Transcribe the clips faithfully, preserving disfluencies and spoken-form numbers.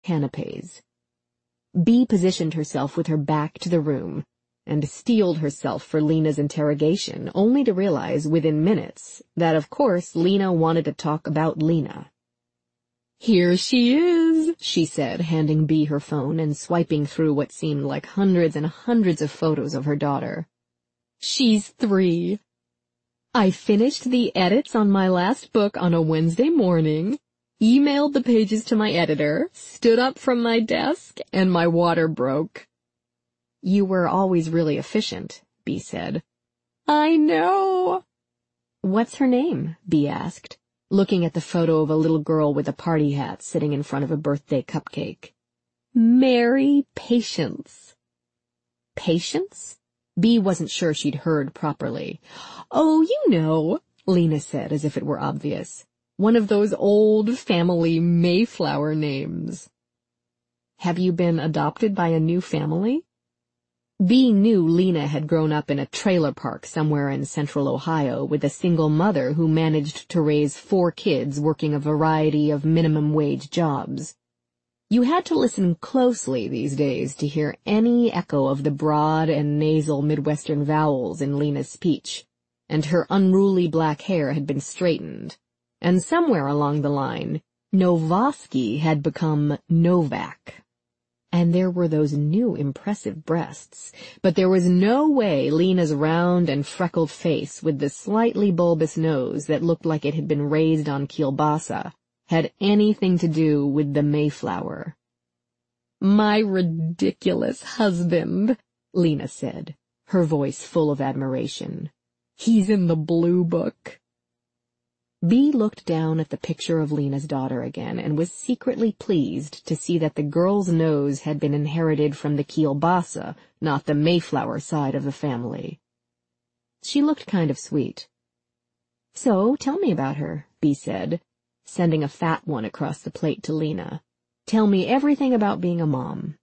canapes. Bea positioned herself with her back to the room and steeled herself for Lena's interrogation, only to realize within minutes that, of course, Lena wanted to talk about Lena. "Here she is," she said, handing Bea her phone and swiping through what seemed like hundreds and hundreds of photos of her daughter. "She's three. I finished the edits on my last book on a Wednesday morning, emailed the pages to my editor, stood up from my desk, and my water broke." "You were always really efficient," Bea said. "I know." "What's her name?" Bea asked, looking at the photo of a little girl with a party hat sitting in front of a birthday cupcake. "Mary Patience." "Patience?" Bea wasn't sure she'd heard properly. "Oh, you know," Lena said as if it were obvious. "One of those old family Mayflower names." "Have you been adopted by a new family?" Bea knew Lena had grown up in a trailer park somewhere in central Ohio with a single mother who managed to raise four kids working a variety of minimum-wage jobs. You had to listen closely these days to hear any echo of the broad and nasal Midwestern vowels in Lena's speech, and her unruly black hair had been straightened, and somewhere along the line, Novoski had become Novak. And there were those new impressive breasts, but there was no way Lena's round and freckled face with the slightly bulbous nose that looked like it had been raised on kielbasa had anything to do with the Mayflower. "My ridiculous husband," Lena said, her voice full of admiration. "He's in the Blue Book." Bea looked down at the picture of Lena's daughter again and was secretly pleased to see that the girl's nose had been inherited from the kielbasa, not the Mayflower side of the family. She looked kind of sweet. "So, tell me about her," Bea said, sending a fat one across the plate to Lena. "Tell me everything about being a mom."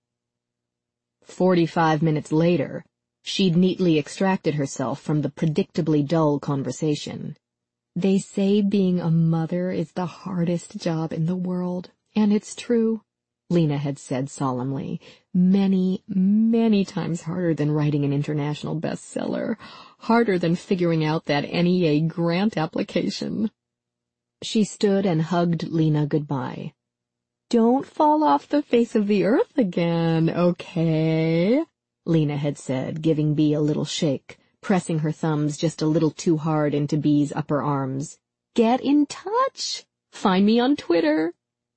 Forty-five minutes later, she'd neatly extracted herself from the predictably dull conversation. "They say being a mother is the hardest job in the world, and it's true," Lena had said solemnly. "Many, many times harder than writing an international bestseller, harder than figuring out that N E A grant application." She stood and hugged Lena goodbye. "Don't fall off the face of the earth again, okay?" Lena had said, giving Bea a little shake, pressing her thumbs just a little too hard into Bea's upper arms. "Get in touch. Find me on Twitter."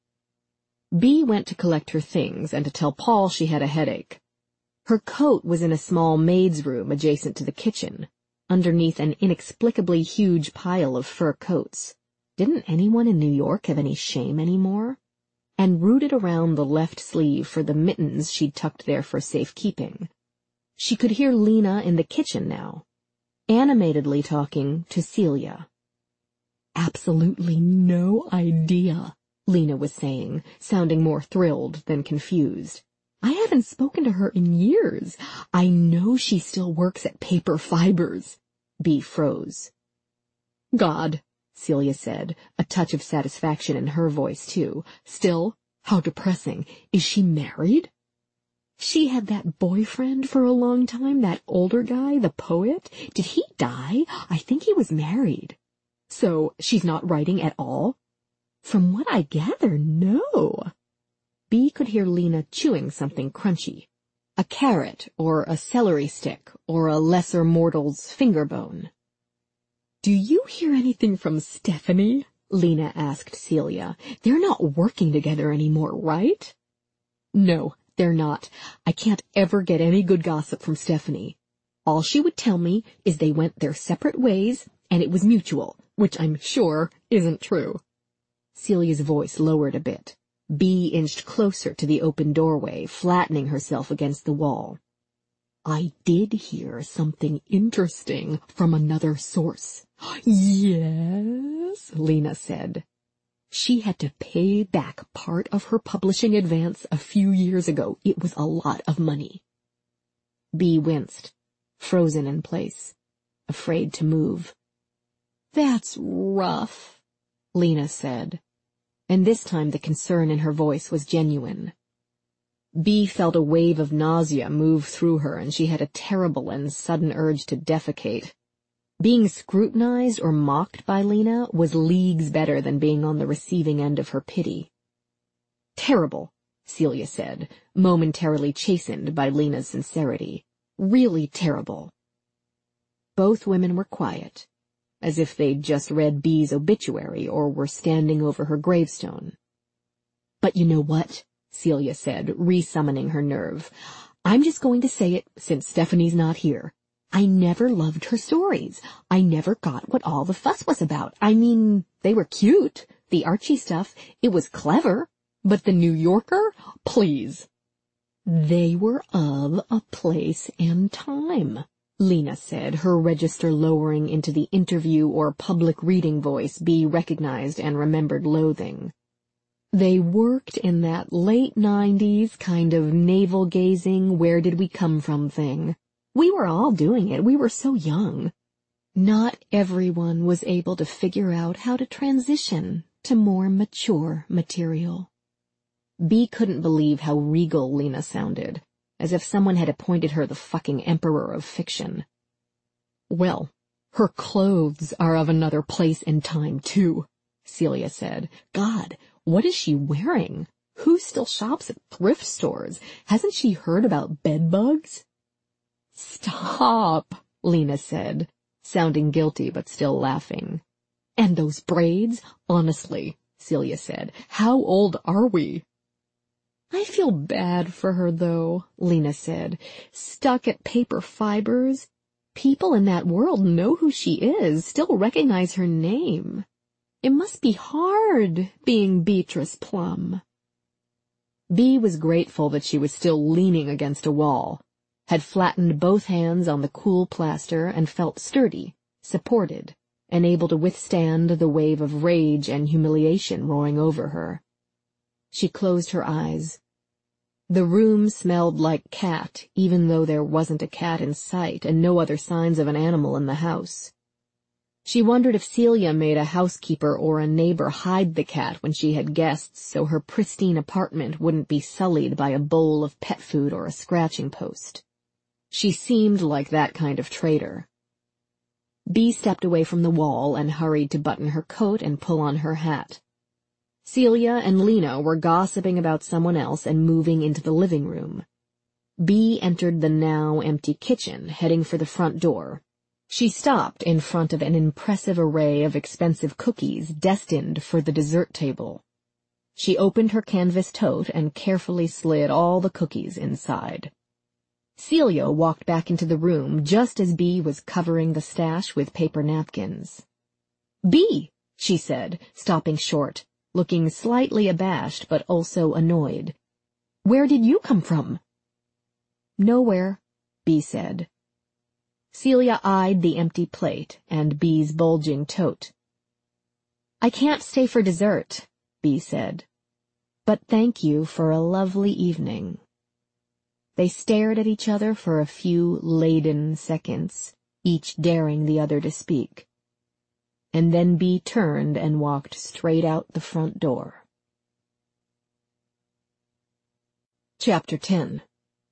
Bea went to collect her things and to tell Paul she had a headache. Her coat was in a small maid's room adjacent to the kitchen, underneath an inexplicably huge pile of fur coats. Didn't anyone in New York have any shame anymore? And rooted around the left sleeve for the mittens she'd tucked there for safekeeping. She could hear Lena in the kitchen now, animatedly talking to Celia. "Absolutely no idea," Lena was saying, sounding more thrilled than confused. "I haven't spoken to her in years. I know she still works at Paper Fibers." Bea froze. "God," Celia said, a touch of satisfaction in her voice, too. "Still, how depressing. Is she married?" "She had that boyfriend for a long time, that older guy, the poet. Did he die? I think he was married." "So she's not writing at all?" "From what I gather, no." Bea could hear Lena chewing something crunchy. A carrot, or a celery stick, or a lesser mortal's finger bone. "Do you hear anything from Stephanie?" Lena asked Celia. "They're not working together anymore, right?" "No, they're not. I can't ever get any good gossip from Stephanie. All she would tell me is they went their separate ways, and it was mutual, which I'm sure isn't true." Celia's voice lowered a bit. Bea inched closer to the open doorway, flattening herself against the wall. "I did hear something interesting from another source." "Yes," Lena said. "She had to pay back part of her publishing advance a few years ago. It was a lot of money." Bea winced, frozen in place, afraid to move. "That's rough," Lena said. and this time the concern in her voice was genuine. Bea felt a wave of nausea move through her, and she had a terrible and sudden urge to defecate. Being scrutinized or mocked by Lena was leagues better than being on the receiving end of her pity. "Terrible," Celia said, momentarily chastened by Lena's sincerity. "Really terrible." Both women were quiet, as if they'd just read Bea's obituary or were standing over her gravestone. "But you know what?" Celia said, re-summoning her nerve. "I'm just going to say it since Stephanie's not here. I never loved her stories. I never got what all the fuss was about. I mean, they were cute, the Archie stuff. It was clever. But the New Yorker? Please." "They were of a place and time," Lena said, her register lowering into the interview or public reading voice Bea recognized and remembered loathing. "They worked in that late nineties kind of navel-gazing, where-did-we-come-from thing. We were all doing it. We were so young. Not everyone was able to figure out how to transition to more mature material." Bea couldn't believe how regal Lena sounded, as if someone had appointed her the fucking emperor of fiction. "Well, her clothes are of another place and time, too," Celia said. "God, what is she wearing? Who still shops at thrift stores? Hasn't she heard about bedbugs?" "Stop," Lena said, sounding guilty but still laughing. "And those braids? Honestly," Celia said, "how old are we?" "I feel bad for her, though," Lena said. "Stuck at paper fibers. People in that world know who she is, still recognize her name. It must be hard, being Beatrice Plum." Bea was grateful that she was still leaning against a wall, had flattened both hands on the cool plaster, and felt sturdy, supported, and able to withstand the wave of rage and humiliation roaring over her. She closed her eyes. The room smelled like cat, even though there wasn't a cat in sight and no other signs of an animal in the house. She wondered if Celia made a housekeeper or a neighbor hide the cat when she had guests so her pristine apartment wouldn't be sullied by a bowl of pet food or a scratching post. She seemed like that kind of traitor. Bea stepped away from the wall and hurried to button her coat and pull on her hat. Celia and Lena were gossiping about someone else and moving into the living room. Bea entered the now empty kitchen, heading for the front door. She stopped in front of an impressive array of expensive cookies destined for the dessert table. She opened her canvas tote and carefully slid all the cookies inside. Celia walked back into the room just as Bea was covering the stash with paper napkins. "Bea," she said, stopping short, looking slightly abashed but also annoyed. "Where did you come from?" "Nowhere," Bea said. Celia eyed the empty plate and Bea's bulging tote. "I can't stay for dessert," Bea said. "But thank you for a lovely evening." They stared at each other for a few laden seconds, each daring the other to speak. And then Bea turned and walked straight out the front door. Chapter ten.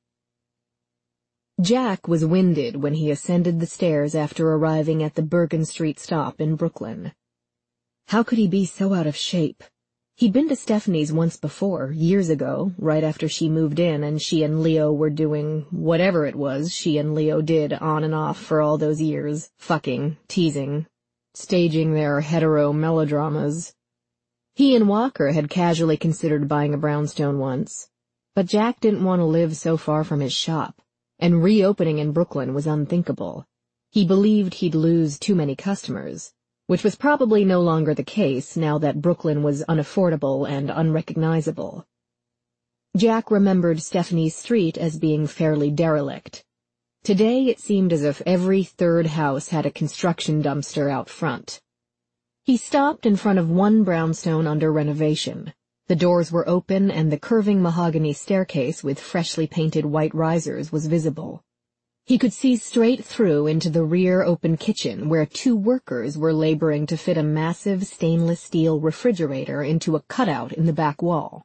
Jack was winded when he ascended the stairs after arriving at the Bergen Street stop in Brooklyn. How could he be so out of shape? He'd been to Stephanie's once before, years ago, right after she moved in and she and Leo were doing whatever it was she and Leo did on and off for all those years, fucking, teasing, staging their hetero melodramas. He and Walker had casually considered buying a brownstone once, but Jack didn't want to live so far from his shop, and reopening in Brooklyn was unthinkable. He believed he'd lose too many customers, which was probably no longer the case now that Brooklyn was unaffordable and unrecognizable. Jack remembered Stephanie's street as being fairly derelict. Today it seemed as if every third house had a construction dumpster out front. He stopped in front of one brownstone under renovation. The doors were open and the curving mahogany staircase with freshly painted white risers was visible. He could see straight through into the rear open kitchen where two workers were laboring to fit a massive stainless steel refrigerator into a cutout in the back wall.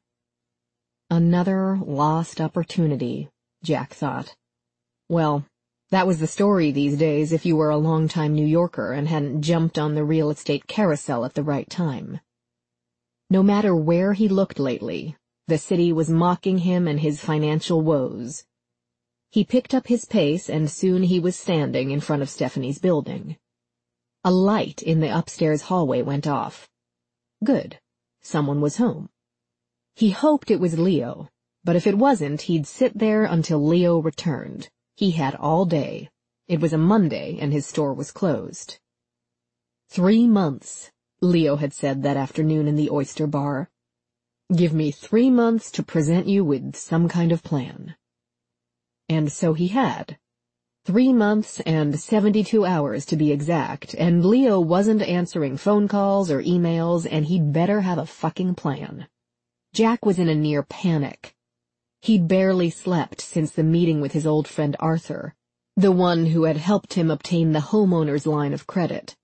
Another lost opportunity, Jack thought. Well, that was the story these days if you were a long-time New Yorker and hadn't jumped on the real estate carousel at the right time. No matter where he looked lately, the city was mocking him and his financial woes. He picked up his pace, and soon he was standing in front of Stephanie's building. A light in the upstairs hallway went off. Good. Someone was home. He hoped it was Leo, but if it wasn't, he'd sit there until Leo returned. He had all day. It was a Monday, and his store was closed. Three months, Leo had said that afternoon in the oyster bar. Give me three months to present you with some kind of plan. And so he had. Three months and seventy-two hours to be exact, and Leo wasn't answering phone calls or emails, and he'd better have a fucking plan. Jack was in a near panic. He'd barely slept since the meeting with his old friend Arthur, the one who had helped him obtain the homeowner's line of credit.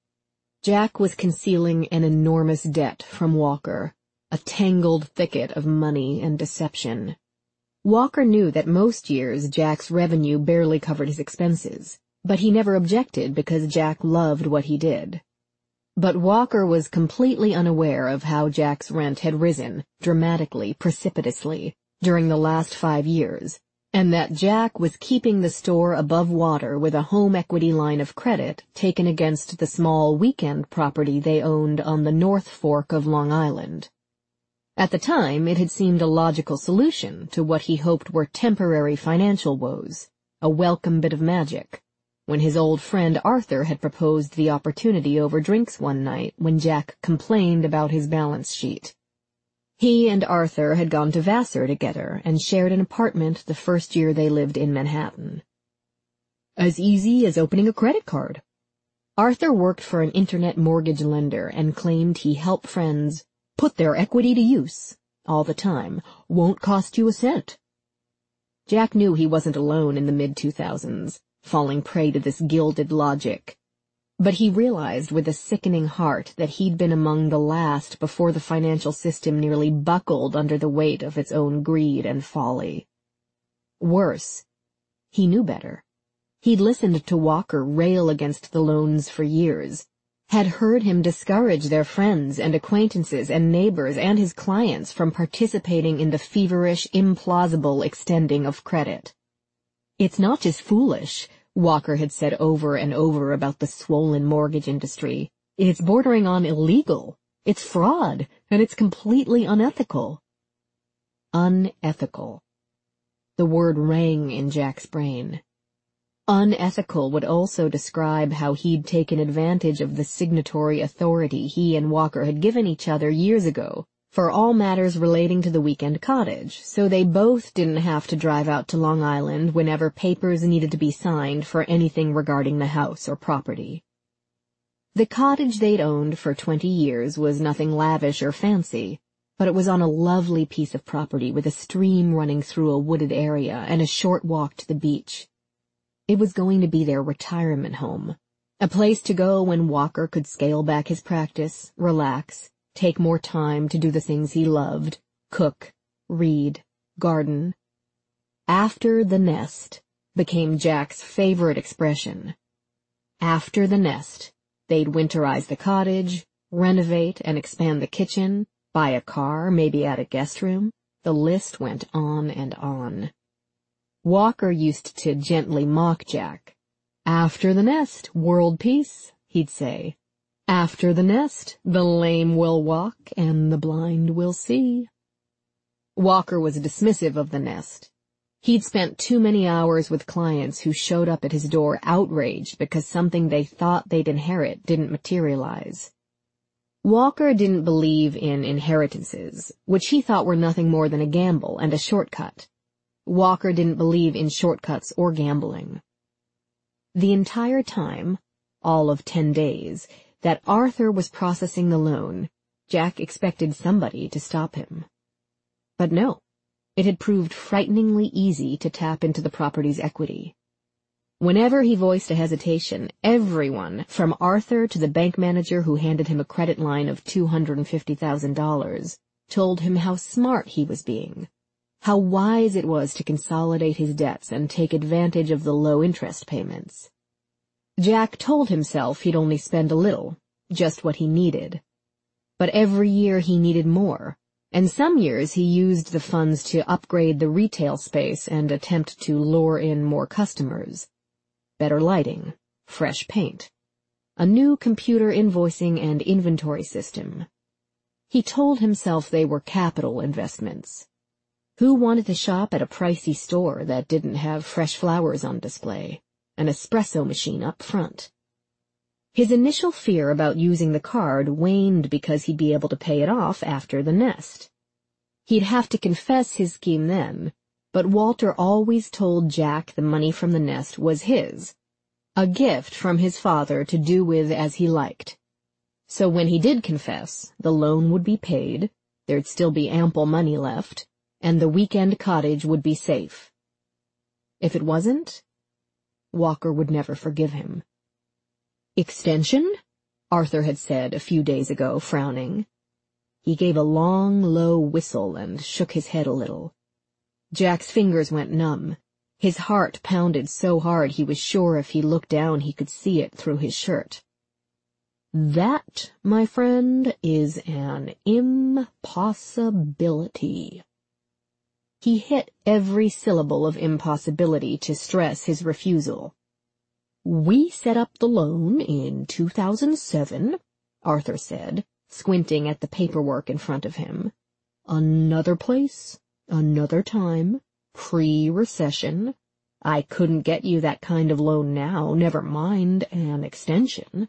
Jack was concealing an enormous debt from Walker, a tangled thicket of money and deception. Walker knew that most years Jack's revenue barely covered his expenses, but he never objected because Jack loved what he did. But Walker was completely unaware of how Jack's rent had risen, dramatically, precipitously, during the last five years, and that Jack was keeping the store above water with a home equity line of credit taken against the small weekend property they owned on the North Fork of Long Island. At the time, it had seemed a logical solution to what he hoped were temporary financial woes, a welcome bit of magic, when his old friend Arthur had proposed the opportunity over drinks one night when Jack complained about his balance sheet. He and Arthur had gone to Vassar together and shared an apartment the first year they lived in Manhattan. As easy as opening a credit card. Arthur worked for an internet mortgage lender and claimed he helped friends put their equity to use, all the time, won't cost you a cent. Jack knew he wasn't alone in the mid two thousands, falling prey to this gilded logic. But he realized with a sickening heart that he'd been among the last before the financial system nearly buckled under the weight of its own greed and folly. Worse, he knew better. He'd listened to Walker rail against the loans for years, had heard him discourage their friends and acquaintances and neighbors and his clients from participating in the feverish, implausible extending of credit. It's not just foolish, Walker had said over and over about the swollen mortgage industry. It's bordering on illegal. It's fraud, and it's completely unethical. Unethical. The word rang in Jack's brain. Unethical would also describe how he'd taken advantage of the signatory authority he and Walker had given each other years ago for all matters relating to the weekend cottage, so they both didn't have to drive out to Long Island whenever papers needed to be signed for anything regarding the house or property. The cottage they'd owned for twenty years was nothing lavish or fancy, but it was on a lovely piece of property with a stream running through a wooded area and a short walk to the beach. It was going to be their retirement home, a place to go when Walker could scale back his practice, relax, take more time to do the things he loved, cook, read, garden. After the nest became Jack's favorite expression. After the nest, they'd winterize the cottage, renovate and expand the kitchen, buy a car, maybe add a guest room. The list went on and on. Walker used to gently mock Jack. After the nest, world peace, he'd say. After the nest, the lame will walk and the blind will see. Walker was dismissive of the nest. He'd spent too many hours with clients who showed up at his door outraged because something they thought they'd inherit didn't materialize. Walker didn't believe in inheritances, which he thought were nothing more than a gamble and a shortcut. Walker didn't believe in shortcuts or gambling. The entire time, all of ten days, that Arthur was processing the loan, Jack expected somebody to stop him. But no, it had proved frighteningly easy to tap into the property's equity. Whenever he voiced a hesitation, everyone, from Arthur to the bank manager who handed him a credit line of two hundred fifty thousand dollars, told him how smart he was being, how wise it was to consolidate his debts and take advantage of the low interest payments. Jack told himself he'd only spend a little, just what he needed. But every year he needed more, and some years he used the funds to upgrade the retail space and attempt to lure in more customers. Better lighting, fresh paint, a new computer invoicing and inventory system. He told himself they were capital investments. Who wanted to shop at a pricey store that didn't have fresh flowers on display, an espresso machine up front? His initial fear about using the card waned because he'd be able to pay it off after the nest. He'd have to confess his scheme then, but Walter always told Jack the money from the nest was his, a gift from his father to do with as he liked. So when he did confess, the loan would be paid, there'd still be ample money left, and the weekend cottage would be safe. If it wasn't, Walker would never forgive him. "Extension?" Arthur had said a few days ago, frowning. He gave a long, low whistle and shook his head a little. Jack's fingers went numb. His heart pounded so hard he was sure if he looked down he could see it through his shirt. "That, my friend, is an impossibility." He hit every syllable of impossibility to stress his refusal. "We set up the loan in two thousand seven, Arthur said, squinting at the paperwork in front of him. "Another place, another time, pre-recession. I couldn't get you that kind of loan now, never mind an extension.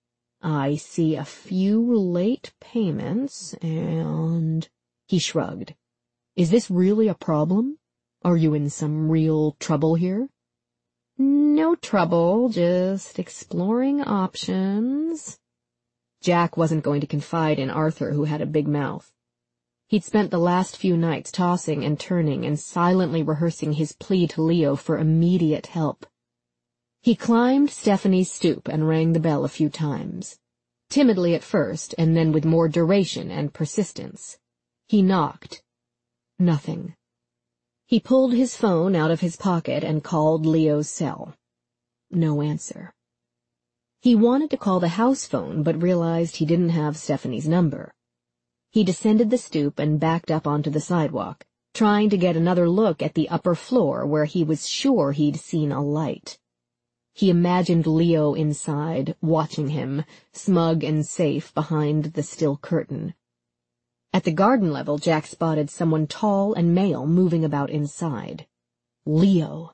I see a few late payments, and—" He shrugged. "Is this really a problem? Are you in some real trouble here?" "No trouble, just exploring options." Jack wasn't going to confide in Arthur, who had a big mouth. He'd spent the last few nights tossing and turning and silently rehearsing his plea to Leo for immediate help. He climbed Stephanie's stoop and rang the bell a few times, timidly at first and then with more duration and persistence. He knocked. Nothing. He pulled his phone out of his pocket and called Leo's cell. No answer. He wanted to call the house phone, but realized he didn't have Stephanie's number. He descended the stoop and backed up onto the sidewalk, trying to get another look at the upper floor where he was sure he'd seen a light. He imagined Leo inside, watching him, smug and safe behind the still curtain. At the garden level, Jack spotted someone tall and male moving about inside. Leo.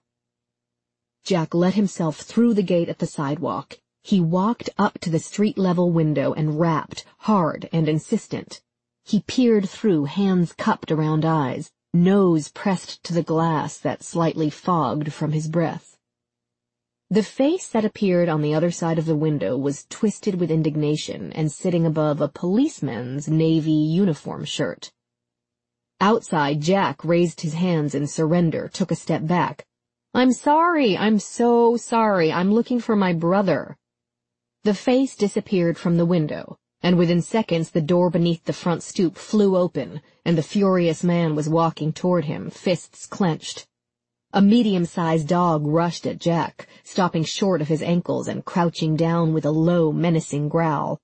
Jack let himself through the gate at the sidewalk. He walked up to the street-level window and rapped, hard and insistent. He peered through, hands cupped around eyes, nose pressed to the glass that slightly fogged from his breath. The face that appeared on the other side of the window was twisted with indignation and sitting above a policeman's navy uniform shirt. Outside, Jack raised his hands in surrender, took a step back. "I'm sorry, I'm so sorry, I'm looking for my brother." The face disappeared from the window, and within seconds the door beneath the front stoop flew open, and the furious man was walking toward him, fists clenched. A medium-sized dog rushed at Jack, stopping short of his ankles and crouching down with a low, menacing growl.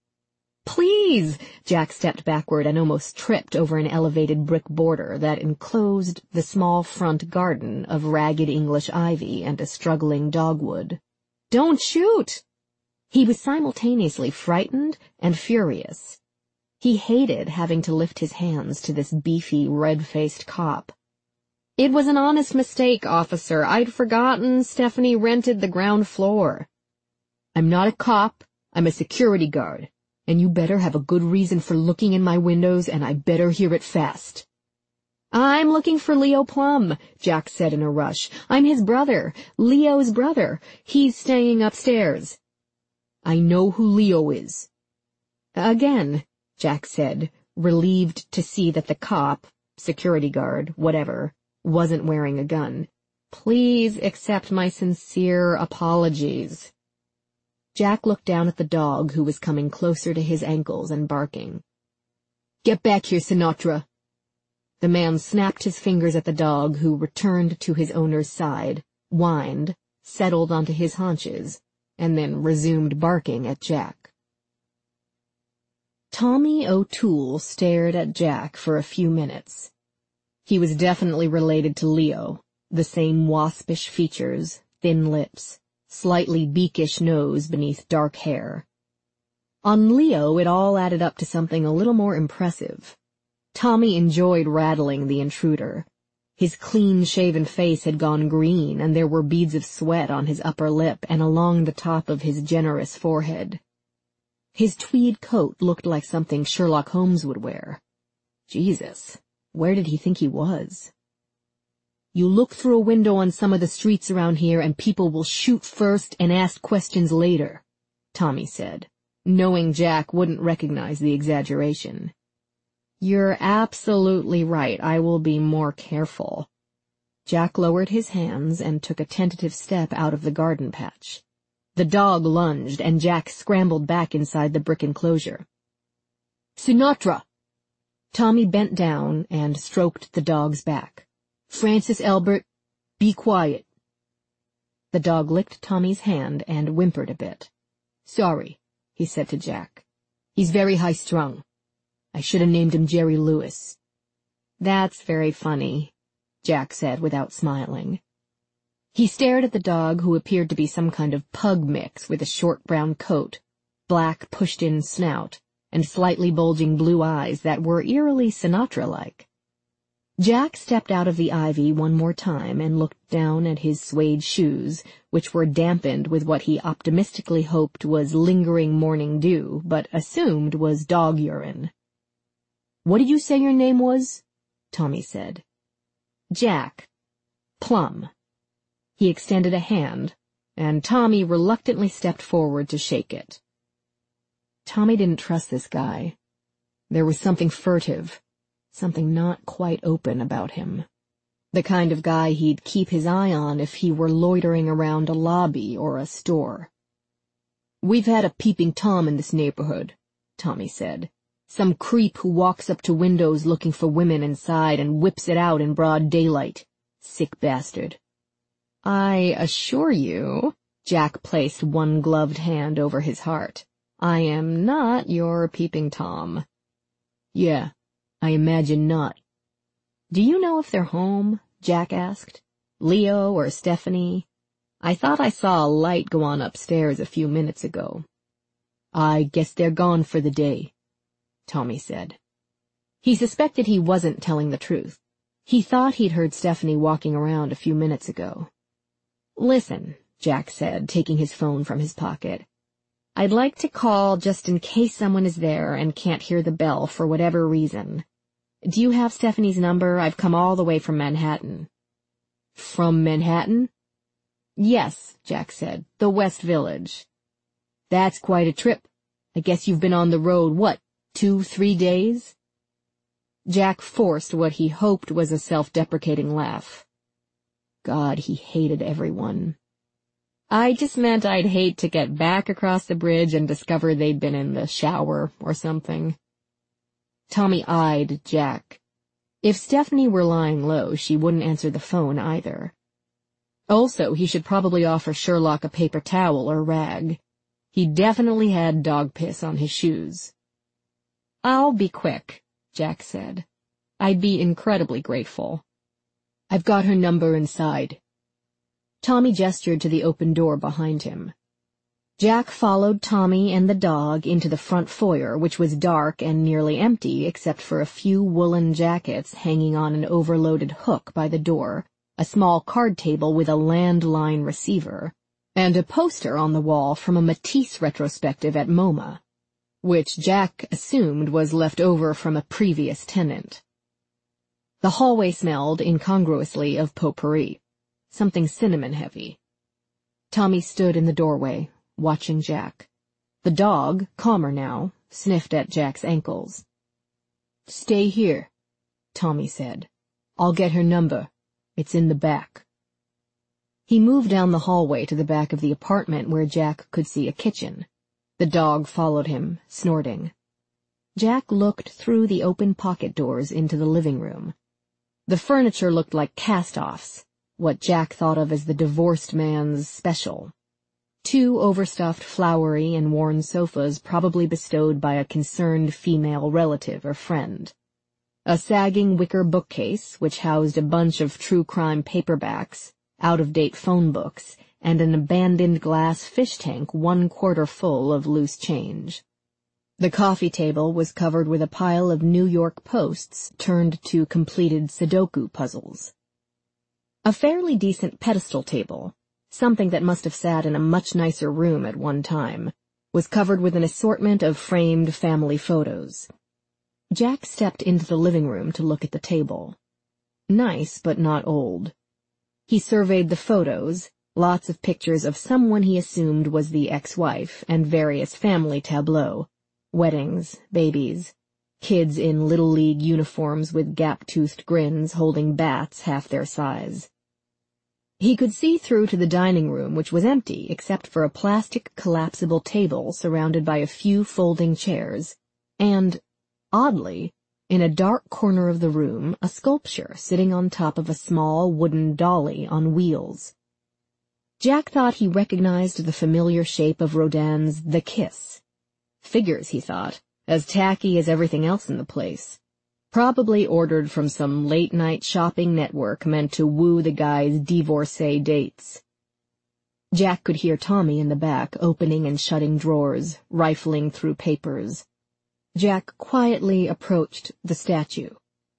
"Please!" Jack stepped backward and almost tripped over an elevated brick border that enclosed the small front garden of ragged English ivy and a struggling dogwood. "Don't shoot!" He was simultaneously frightened and furious. He hated having to lift his hands to this beefy, red-faced cop. "It was an honest mistake, officer. I'd forgotten Stephanie rented the ground floor." "I'm not a cop. I'm a security guard. And you better have a good reason for looking in my windows, and I better hear it fast." "I'm looking for Leo Plum," Jack said in a rush. "I'm his brother, Leo's brother. He's staying upstairs." "I know who Leo is." "Again," Jack said, relieved to see that the cop, security guard, whatever, wasn't wearing a gun. Please accept my sincere apologies. Jack looked down at the dog, who was coming closer to his ankles and barking. Get back here, Sinatra. The man snapped his fingers at the dog, who returned to his owner's side, whined, settled onto his haunches, and then resumed barking at Jack. Tommy O'Toole stared at Jack for a few minutes. He was definitely related to Leo, the same waspish features, thin lips, slightly beakish nose beneath dark hair. On Leo, it all added up to something a little more impressive. Tommy enjoyed rattling the intruder. His clean-shaven face had gone green, and there were beads of sweat on his upper lip and along the top of his generous forehead. His tweed coat looked like something Sherlock Holmes would wear. Jesus, where did he think he was? You look through a window on some of the streets around here and people will shoot first and ask questions later, Tommy said, knowing Jack wouldn't recognize the exaggeration. You're absolutely right. I will be more careful. Jack lowered his hands and took a tentative step out of the garden patch. The dog lunged, and Jack scrambled back inside the brick enclosure. Sinatra! Tommy bent down and stroked the dog's back. Francis Albert, be quiet. The dog licked Tommy's hand and whimpered a bit. Sorry, he said to Jack. He's very high-strung. I should have named him Jerry Lewis. That's very funny, Jack said without smiling. He stared at the dog, who appeared to be some kind of pug mix with a short brown coat, black pushed-in snout, and slightly bulging blue eyes that were eerily Sinatra-like. Jack stepped out of the ivy one more time and looked down at his suede shoes, which were dampened with what he optimistically hoped was lingering morning dew, but assumed was dog urine. What did you say your name was? Tommy said. Jack. Plum. He extended a hand, and Tommy reluctantly stepped forward to shake it. Tommy didn't trust this guy. There was something furtive, something not quite open about him. The kind of guy he'd keep his eye on if he were loitering around a lobby or a store. We've had a peeping Tom in this neighborhood, Tommy said. Some creep who walks up to windows looking for women inside and whips it out in broad daylight. Sick bastard. I assure you, Jack placed one gloved hand over his heart, I am not your peeping Tom. Yeah, I imagine not. Do you know if they're home? Jack asked. Leo or Stephanie? I thought I saw a light go on upstairs a few minutes ago. I guess they're gone for the day, Tommy said. He suspected he wasn't telling the truth. He thought he'd heard Stephanie walking around a few minutes ago. Listen, Jack said, taking his phone from his pocket. I'd like to call just in case someone is there and can't hear the bell for whatever reason. Do you have Stephanie's number? I've come all the way from Manhattan. From Manhattan? Yes, Jack said, the West Village. That's quite a trip. I guess you've been on the road, what, two, three days? Jack forced what he hoped was a self-deprecating laugh. God, he hated everyone. I just meant I'd hate to get back across the bridge and discover they'd been in the shower or something. Tommy eyed Jack. If Stephanie were lying low, she wouldn't answer the phone either. Also, he should probably offer Sherlock a paper towel or rag. He definitely had dog piss on his shoes. I'll be quick, Jack said. I'd be incredibly grateful. I've got her number inside. Tommy gestured to the open door behind him. Jack followed Tommy and the dog into the front foyer, which was dark and nearly empty except for a few woolen jackets hanging on an overloaded hook by the door, a small card table with a landline receiver, and a poster on the wall from a Matisse retrospective at MoMA, which Jack assumed was left over from a previous tenant. The hallway smelled incongruously of potpourri, something cinnamon-heavy. Tommy stood in the doorway, watching Jack. The dog, calmer now, sniffed at Jack's ankles. Stay here, Tommy said. I'll get her number. It's in the back. He moved down the hallway to the back of the apartment where Jack could see a kitchen. The dog followed him, snorting. Jack looked through the open pocket doors into the living room. The furniture looked like cast-offs, what Jack thought of as the divorced man's special. Two overstuffed, flowery, and worn sofas probably bestowed by a concerned female relative or friend. A sagging wicker bookcase, which housed a bunch of true crime paperbacks, out-of-date phone books, and an abandoned glass fish tank one quarter full of loose change. The coffee table was covered with a pile of New York Posts turned to completed Sudoku puzzles. A fairly decent pedestal table, something that must have sat in a much nicer room at one time, was covered with an assortment of framed family photos. Jack stepped into the living room to look at the table. Nice, but not old. He surveyed the photos, lots of pictures of someone he assumed was the ex-wife, and various family tableaux. Weddings, babies, kids in Little League uniforms with gap-toothed grins holding bats half their size. He could see through to the dining room, which was empty except for a plastic collapsible table surrounded by a few folding chairs, and, oddly, in a dark corner of the room, a sculpture sitting on top of a small wooden dolly on wheels. Jack thought he recognized the familiar shape of Rodin's The Kiss. Figures, he thought, as tacky as everything else in the place. Probably ordered from some late-night shopping network meant to woo the guy's divorcee dates. Jack could hear Tommy in the back opening and shutting drawers, rifling through papers. Jack quietly approached the statue.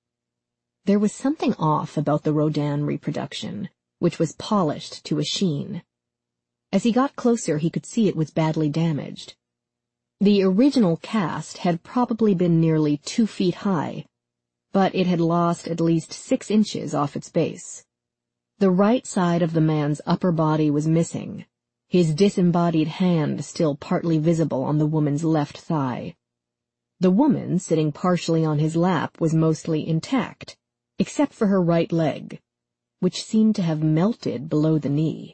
There was something off about the Rodin reproduction, which was polished to a sheen. As he got closer, he could see it was badly damaged. The original cast had probably been nearly two feet high, but it had lost at least six inches off its base. The right side of the man's upper body was missing, his disembodied hand still partly visible on the woman's left thigh. The woman, sitting partially on his lap, was mostly intact, except for her right leg, which seemed to have melted below the knee.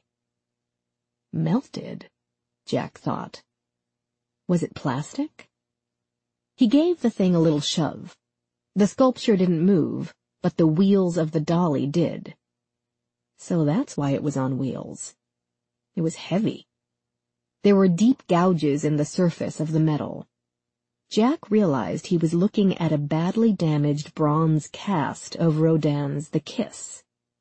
Melted? Jack thought. Was it plastic? He gave the thing a little shove. The sculpture didn't move, but the wheels of the dolly did. So that's why it was on wheels. It was heavy. There were deep gouges in the surface of the metal. Jack realized he was looking at a badly damaged bronze cast of Rodin's The Kiss.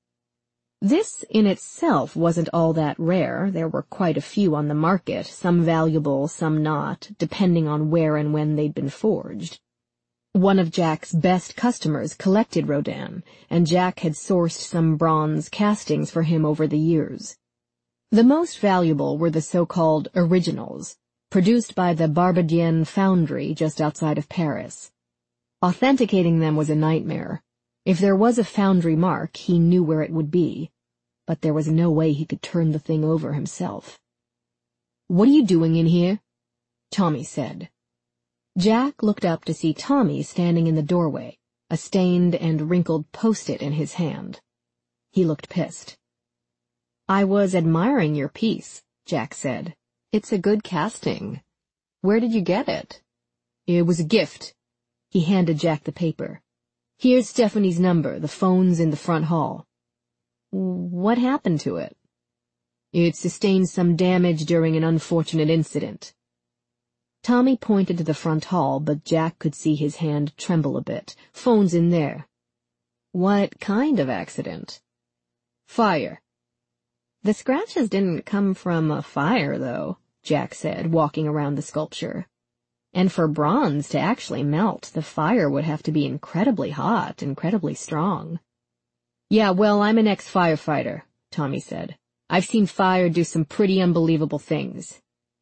This in itself wasn't all that rare. There were quite a few on the market, some valuable, some not, depending on where and when they'd been forged. One of Jack's best customers collected Rodin, and Jack had sourced some bronze castings for him over the years. The most valuable were the so-called originals, produced by the Barbadienne foundry just outside of Paris. Authenticating them was a nightmare. If there was a foundry mark, he knew where it would be, but there was no way he could turn the thing over himself. "What are you doing in here?" Tommy said. Jack looked up to see Tommy standing in the doorway, a stained and wrinkled post-it in his hand. He looked pissed. "I was admiring your piece," Jack said. "It's a good casting. Where did you get it?" "It was a gift." He handed Jack the paper. "Here's Stephanie's number. The phone's in the front hall." "What happened to it?" "It sustained some damage during an unfortunate incident." Tommy pointed to the front hall, but Jack could see his hand tremble a bit. "Phone's in there." "What kind of accident?" "Fire." "The scratches didn't come from a fire, though," Jack said, walking around the sculpture. "And for bronze to actually melt, the fire would have to be incredibly hot, incredibly strong." "Yeah, well, I'm an ex-firefighter," Tommy said. "I've seen fire do some pretty unbelievable things."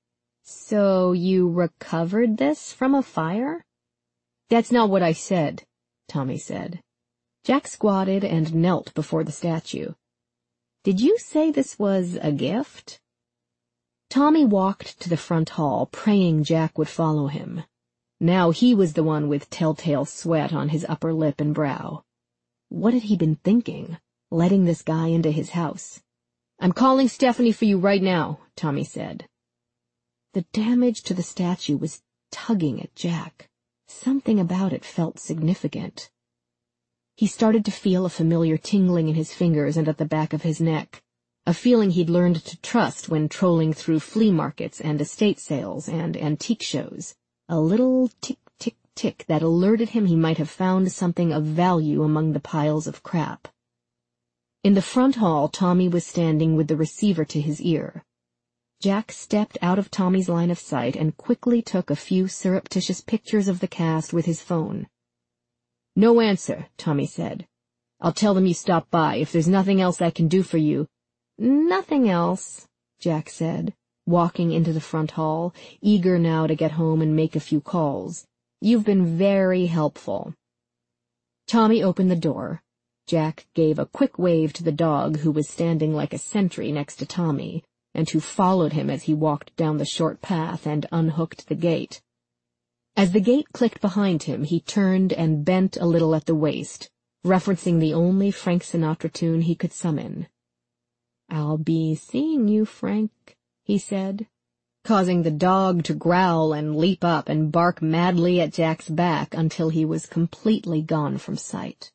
"So you recovered this from a fire?" "That's not what I said," Tommy said. Jack squatted and knelt before the statue. "Did you say this was a gift?" Tommy walked to the front hall, praying Jack would follow him. Now he was the one with telltale sweat on his upper lip and brow. What had he been thinking, letting this guy into his house? "I'm calling Stephanie for you right now," Tommy said. The damage to the statue was tugging at Jack. Something about it felt significant. He started to feel a familiar tingling in his fingers and at the back of his neck, a feeling he'd learned to trust when trolling through flea markets and estate sales and antique shows, a little tick-tick-tick that alerted him he might have found something of value among the piles of crap. In the front hall, Tommy was standing with the receiver to his ear. Jack stepped out of Tommy's line of sight and quickly took a few surreptitious pictures of the cast with his phone. "No answer," Tommy said. "I'll tell them you stopped by. If there's nothing else I can do for you—" "Nothing else," Jack said, walking into the front hall, eager now to get home and make a few calls. "You've been very helpful." Tommy opened the door. Jack gave a quick wave to the dog, who was standing like a sentry next to Tommy, and who followed him as he walked down the short path and unhooked the gate. As the gate clicked behind him, he turned and bent a little at the waist, referencing the only Frank Sinatra tune he could summon. "I'll be seeing you, Frank," he said, causing the dog to growl and leap up and bark madly at Jack's back until he was completely gone from sight.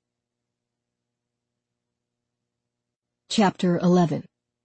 Chapter eleven.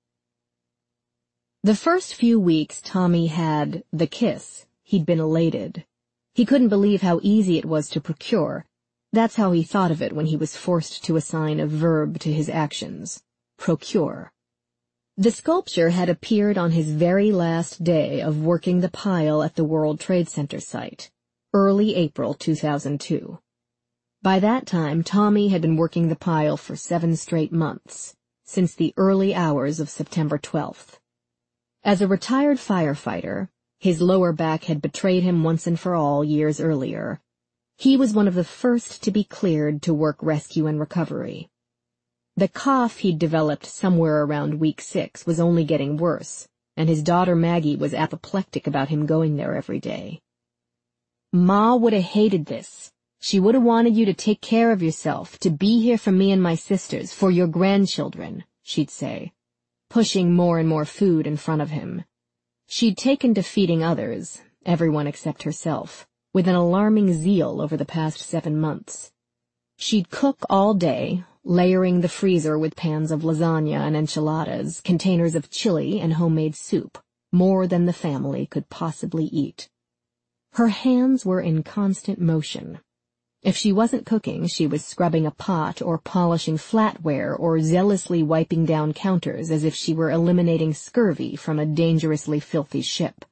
The first few weeks Tommy had the kiss, he'd been elated. He couldn't believe how easy it was to procure. That's how he thought of it when he was forced to assign a verb to his actions. Procure. The sculpture had appeared on his very last day of working the pile at the World Trade Center site, early April two thousand two. By that time, Tommy had been working the pile for seven straight months, since the early hours of September twelfth. As a retired firefighter, his lower back had betrayed him once and for all years earlier. He was one of the first to be cleared to work rescue and recovery. The cough he'd developed somewhere around week six was only getting worse, and his daughter Maggie was apoplectic about him going there every day. "Ma would have hated this. She would have wanted you to take care of yourself, to be here for me and my sisters, for your grandchildren," she'd say, pushing more and more food in front of him. She'd taken to feeding others, everyone except herself, with an alarming zeal over the past seven months. She'd cook all day, layering the freezer with pans of lasagna and enchiladas, containers of chili and homemade soup, more than the family could possibly eat. Her hands were in constant motion. If she wasn't cooking, she was scrubbing a pot or polishing flatware or zealously wiping down counters as if she were eliminating scurvy from a dangerously filthy ship.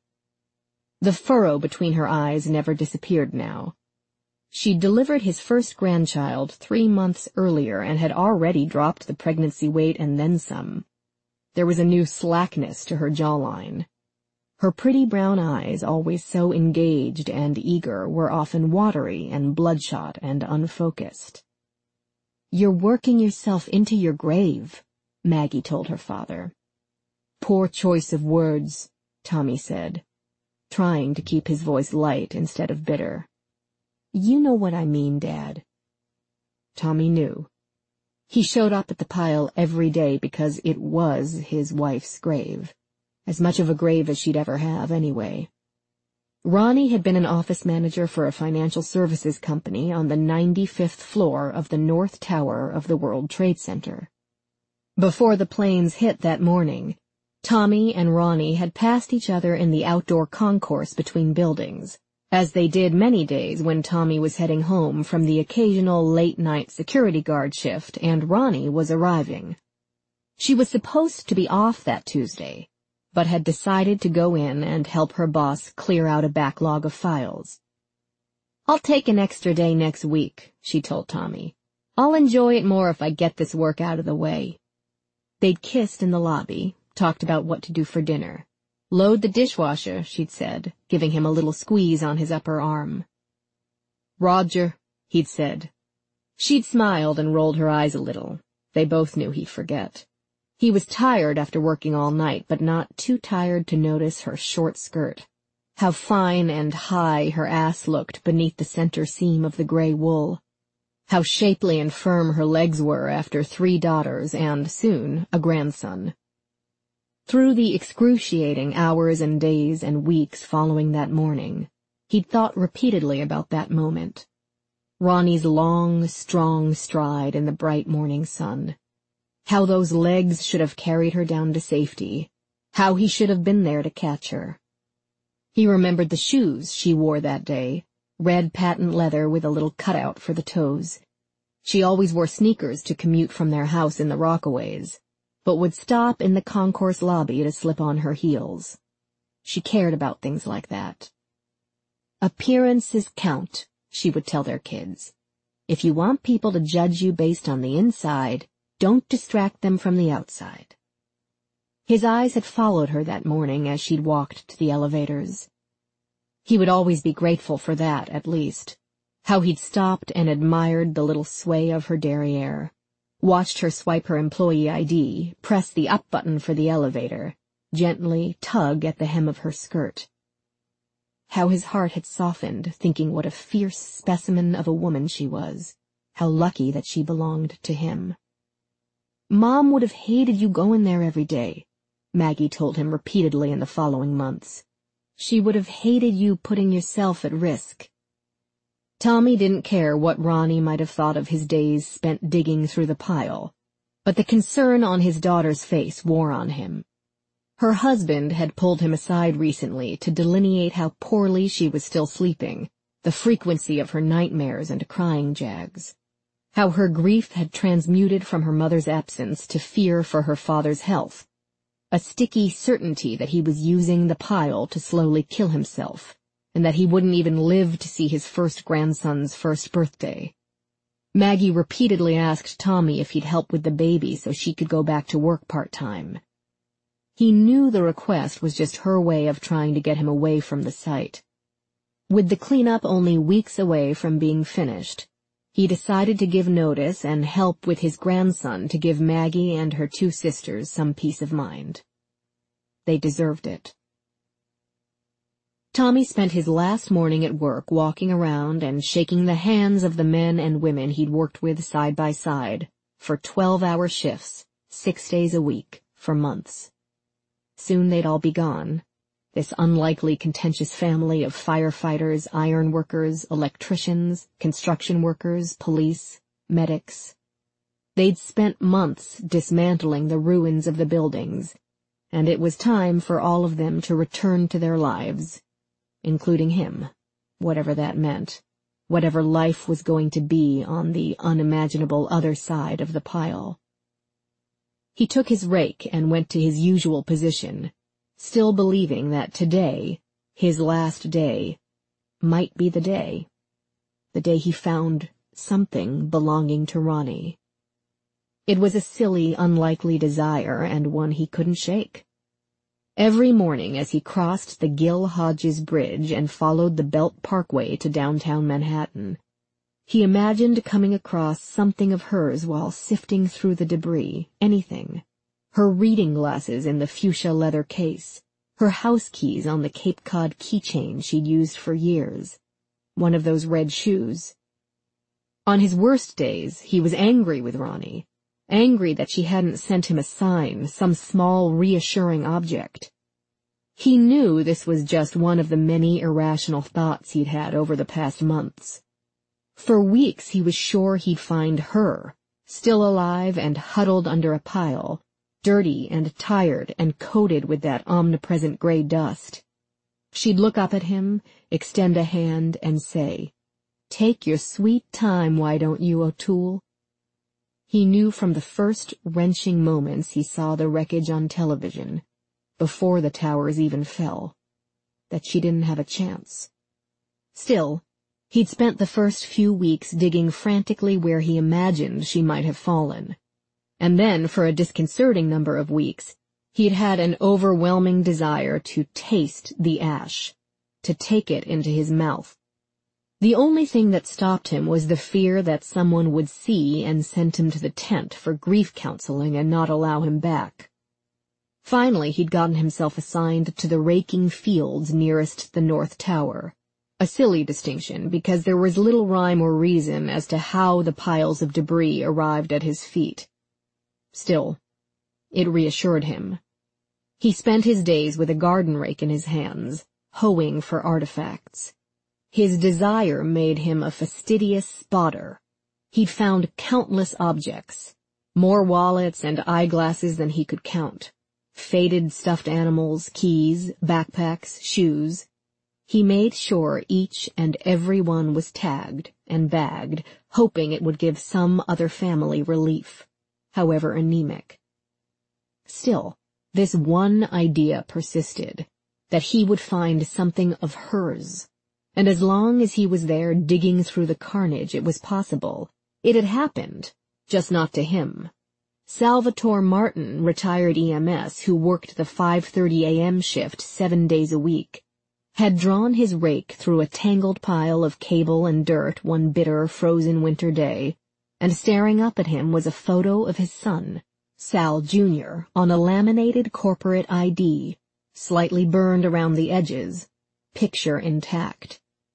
The furrow between her eyes never disappeared now. She'd delivered his first grandchild three months earlier and had already dropped the pregnancy weight and then some. There was a new slackness to her jawline. Her pretty brown eyes, always so engaged and eager, were often watery and bloodshot and unfocused. "You're working yourself into your grave," Maggie told her father. "Poor choice of words," Tommy said, trying to keep his voice light instead of bitter. "You know what I mean, Dad." Tommy knew. He showed up at the pile every day because it was his wife's grave. As much of a grave as she'd ever have, anyway. Ronnie had been an office manager for a financial services company on the ninety-fifth floor of the North Tower of the World Trade Center. Before the planes hit that morning, Tommy and Ronnie had passed each other in the outdoor concourse between buildings, as they did many days when Tommy was heading home from the occasional late-night security guard shift and Ronnie was arriving. She was supposed to be off that Tuesday, but had decided to go in and help her boss clear out a backlog of files. "I'll take an extra day next week," she told Tommy. "I'll enjoy it more if I get this work out of the way." They'd kissed in the lobby, talked about what to do for dinner. "Load the dishwasher," she'd said, giving him a little squeeze on his upper arm. "Roger," he'd said. She'd smiled and rolled her eyes a little. They both knew he'd forget. He was tired after working all night, but not too tired to notice her short skirt. How fine and high her ass looked beneath the center seam of the gray wool. How shapely and firm her legs were after three daughters and, soon, a grandson. Through the excruciating hours and days and weeks following that morning, he'd thought repeatedly about that moment. Ronnie's long, strong stride in the bright morning sun. How those legs should have carried her down to safety. How he should have been there to catch her. He remembered the shoes she wore that day, red patent leather with a little cutout for the toes. She always wore sneakers to commute from their house in the Rockaways, but would stop in the concourse lobby to slip on her heels. She cared about things like that. Appearances count, she would tell their kids. If you want people to judge you based on the inside, don't distract them from the outside. His eyes had followed her that morning as she'd walked to the elevators. He would always be grateful for that, at least. How he'd stopped and admired the little sway of her derriere, watched her swipe her employee I D, press the up button for the elevator, gently tug at the hem of her skirt. How his heart had softened, thinking what a fierce specimen of a woman she was, how lucky that she belonged to him. Mom would have hated you going there every day, Maggie told him repeatedly in the following months. She would have hated you putting yourself at risk. Tommy didn't care what Ronnie might have thought of his days spent digging through the pile, but the concern on his daughter's face wore on him. Her husband had pulled him aside recently to delineate how poorly she was still sleeping, the frequency of her nightmares and crying jags, how her grief had transmuted from her mother's absence to fear for her father's health, a sticky certainty that he was using the pile to slowly kill himself, and that he wouldn't even live to see his first grandson's first birthday. Maggie repeatedly asked Tommy if he'd help with the baby so she could go back to work part-time. He knew the request was just her way of trying to get him away from the site. With the cleanup only weeks away from being finished, he decided to give notice and help with his grandson to give Maggie and her two sisters some peace of mind. They deserved it. Tommy spent his last morning at work walking around and shaking the hands of the men and women he'd worked with side by side for twelve-hour shifts, six days a week, for months. Soon they'd all be gone, this unlikely contentious family of firefighters, ironworkers, electricians, construction workers, police, medics. They'd spent months dismantling the ruins of the buildings, and it was time for all of them to return to their lives, including him, whatever that meant, whatever life was going to be on the unimaginable other side of the pile. He took his rake and went to his usual position, still believing that today, his last day, might be the day, the day he found something belonging to Ronnie. It was a silly, unlikely desire and one he couldn't shake. Every morning as he crossed the Gil Hodges Bridge and followed the Belt Parkway to downtown Manhattan, he imagined coming across something of hers while sifting through the debris, anything. Her reading glasses in the fuchsia leather case, her house keys on the Cape Cod keychain she'd used for years, one of those red shoes. On his worst days, he was angry with Ronnie, angry that she hadn't sent him a sign, some small, reassuring object. He knew this was just one of the many irrational thoughts he'd had over the past months. For weeks he was sure he'd find her, still alive and huddled under a pile, dirty and tired and coated with that omnipresent gray dust. She'd look up at him, extend a hand, and say, "Take your sweet time, why don't you, O'Toole?" He knew from the first wrenching moments he saw the wreckage on television, before the towers even fell, that she didn't have a chance. Still, he'd spent the first few weeks digging frantically where he imagined she might have fallen. And then, for a disconcerting number of weeks, he'd had an overwhelming desire to taste the ash, to take it into his mouth. The only thing that stopped him was the fear that someone would see and send him to the tent for grief counseling and not allow him back. Finally, he'd gotten himself assigned to the raking fields nearest the North Tower. A silly distinction, because there was little rhyme or reason as to how the piles of debris arrived at his feet. Still, it reassured him. He spent his days with a garden rake in his hands, hoeing for artifacts. His desire made him a fastidious spotter. He'd found countless objects, more wallets and eyeglasses than he could count, faded stuffed animals, keys, backpacks, shoes. He made sure each and every one was tagged and bagged, hoping it would give some other family relief, however anemic. Still, this one idea persisted, that he would find something of hers. And as long as he was there digging through the carnage, it was possible. It had happened, just not to him. Salvatore Martin, retired E M S, who worked the five thirty a m shift seven days a week, had drawn his rake through a tangled pile of cable and dirt one bitter, frozen winter day, and staring up at him was a photo of his son, Sal Junior, on a laminated corporate I D, slightly burned around the edges, picture intact.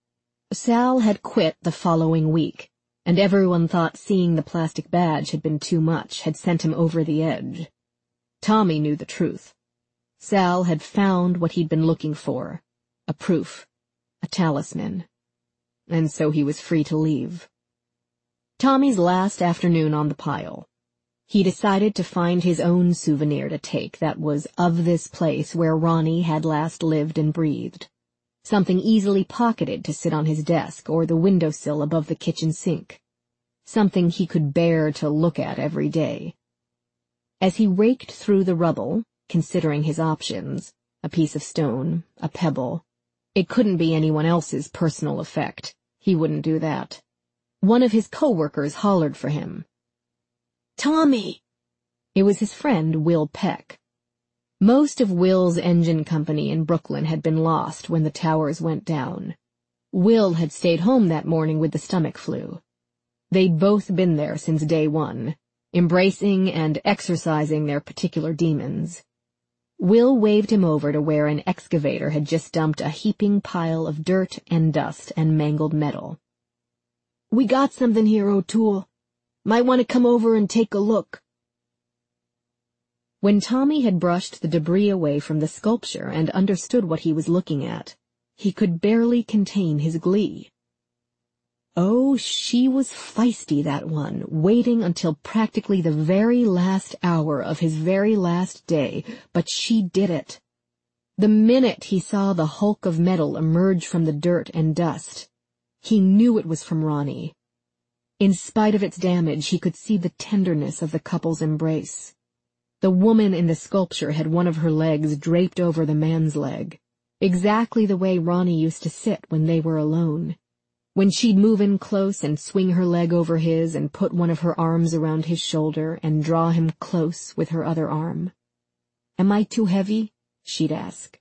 Sal had quit the following week, and everyone thought seeing the plastic badge had been too much, had sent him over the edge. Tommy knew the truth. Sal had found what he'd been looking for, a proof, a talisman, and so he was free to leave. Tommy's last afternoon on the pile. He decided to find his own souvenir to take that was of this place where Ronnie had last lived and breathed. Something easily pocketed to sit on his desk or the windowsill above the kitchen sink. Something he could bear to look at every day. As he raked through the rubble, considering his options, a piece of stone, a pebble, it couldn't be anyone else's personal effect. He wouldn't do that. One of his co-workers hollered for him. "Tommy!" It was his friend, Will Peck. Most of Will's engine company in Brooklyn had been lost when the towers went down. Will had stayed home that morning with the stomach flu. They'd both been there since day one, embracing and exorcising their particular demons. Will waved him over to where an excavator had just dumped a heaping pile of dirt and dust and mangled metal. "We got something here, O'Toole. Might want to come over and take a look." When Tommy had brushed the debris away from the sculpture and understood what he was looking at, he could barely contain his glee. Oh, she was feisty, that one, waiting until practically the very last hour of his very last day, but she did it. The minute he saw the hulk of metal emerge from the dirt and dust, he knew it was from Ronnie. In spite of its damage, he could see the tenderness of the couple's embrace. The woman in the sculpture had one of her legs draped over the man's leg, exactly the way Ronnie used to sit when they were alone. When she'd move in close and swing her leg over his and put one of her arms around his shoulder and draw him close with her other arm. "Am I too heavy?" she'd ask.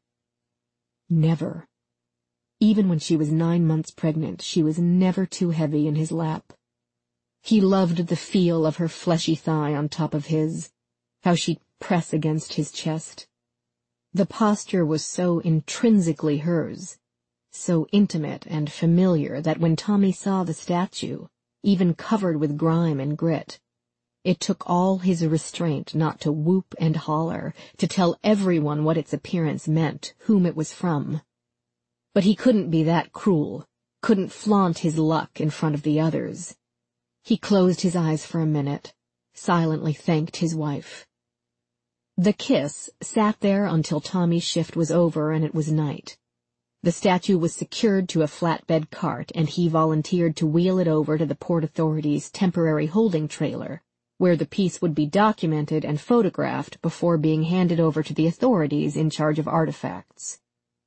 Never. Even when she was nine months pregnant, she was never too heavy in his lap. He loved the feel of her fleshy thigh on top of his, how she'd press against his chest. The posture was so intrinsically hers, so intimate and familiar that when Tommy saw the statue, even covered with grime and grit, it took all his restraint not to whoop and holler, to tell everyone what its appearance meant, whom it was from. But he couldn't be that cruel, couldn't flaunt his luck in front of the others. He closed his eyes for a minute, silently thanked his wife. The kiss sat there until Tommy's shift was over and it was night. The statue was secured to a flatbed cart, and he volunteered to wheel it over to the Port Authority's temporary holding trailer, where the piece would be documented and photographed before being handed over to the authorities in charge of artifacts.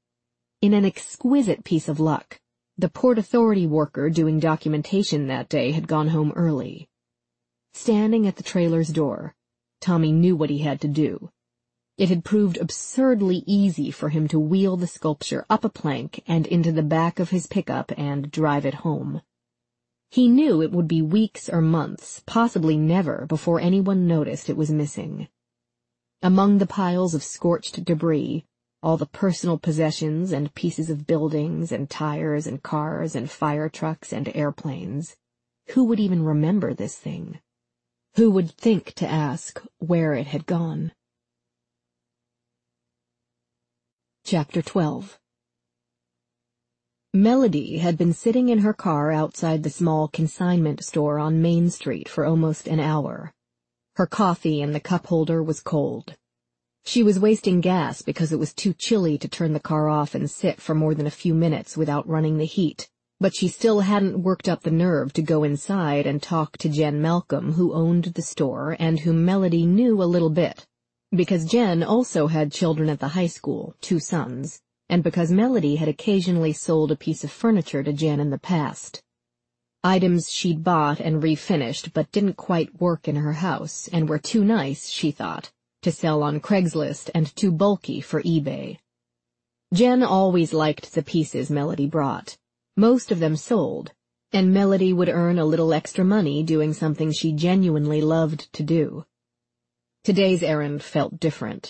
In an exquisite piece of luck, the Port Authority worker doing documentation that day had gone home early. Standing at the trailer's door, Tommy knew what he had to do. It had proved absurdly easy for him to wheel the sculpture up a plank and into the back of his pickup and drive it home. He knew it would be weeks or months, possibly never, before anyone noticed it was missing. Among the piles of scorched debris, all the personal possessions and pieces of buildings and tires and cars and fire trucks and airplanes, who would even remember this thing? Who would think to ask where it had gone? Chapter twelve. Melody had been sitting in her car outside the small consignment store on Main Street for almost an hour. Her coffee in the cup holder was cold. She was wasting gas because it was too chilly to turn the car off and sit for more than a few minutes without running the heat, but she still hadn't worked up the nerve to go inside and talk to Jen Malcolm, who owned the store and whom Melody knew a little bit, because Jen also had children at the high school, two sons, and because Melody had occasionally sold a piece of furniture to Jen in the past. Items she'd bought and refinished but didn't quite work in her house and were too nice, she thought, to sell on Craigslist and too bulky for eBay. Jen always liked the pieces Melody brought. Most of them sold, and Melody would earn a little extra money doing something she genuinely loved to do. Today's errand felt different.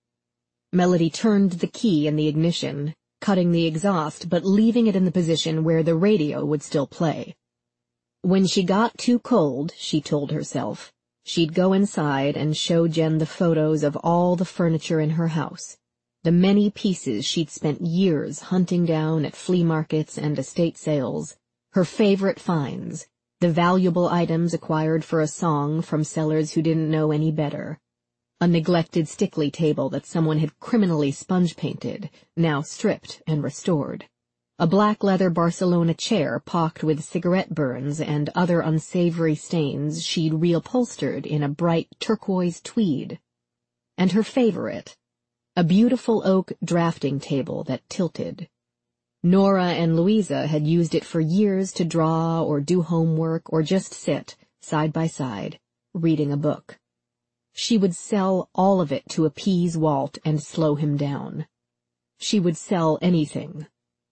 Melody turned the key in the ignition, cutting the exhaust but leaving it in the position where the radio would still play. When she got too cold, she told herself, she'd go inside and show Jen the photos of all the furniture in her house, the many pieces she'd spent years hunting down at flea markets and estate sales, her favorite finds, the valuable items acquired for a song from sellers who didn't know any better. A neglected Stickley table that someone had criminally sponge-painted, now stripped and restored. A black leather Barcelona chair pocked with cigarette burns and other unsavory stains she'd reupholstered in a bright turquoise tweed. And her favorite, a beautiful oak drafting table that tilted. Nora and Louisa had used it for years to draw or do homework or just sit, side by side, reading a book. She would sell all of it to appease Walt and slow him down. She would sell anything.